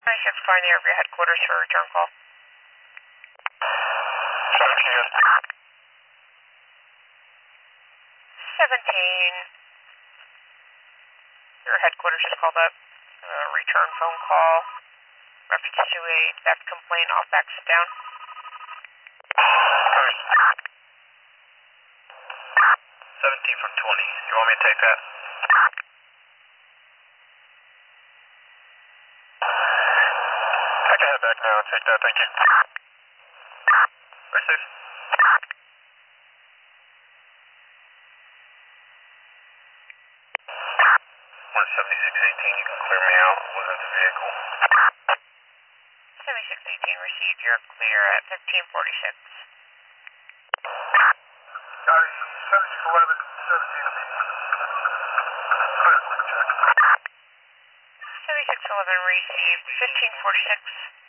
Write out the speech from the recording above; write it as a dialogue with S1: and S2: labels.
S1: 26 flying the area headquarters for a return call. 17. Your headquarters just called up. Return phone call. Reference to a theft complaint off back sit down.
S2: 17 from 20. You want me to take that? I can head back now and take that, thank you. Very safe. 17618, you can clear me out within the vehicle.
S1: 7618 received. You're clear at 1546.
S2: Got it. 7611, 17.
S1: 7611 received. 1546.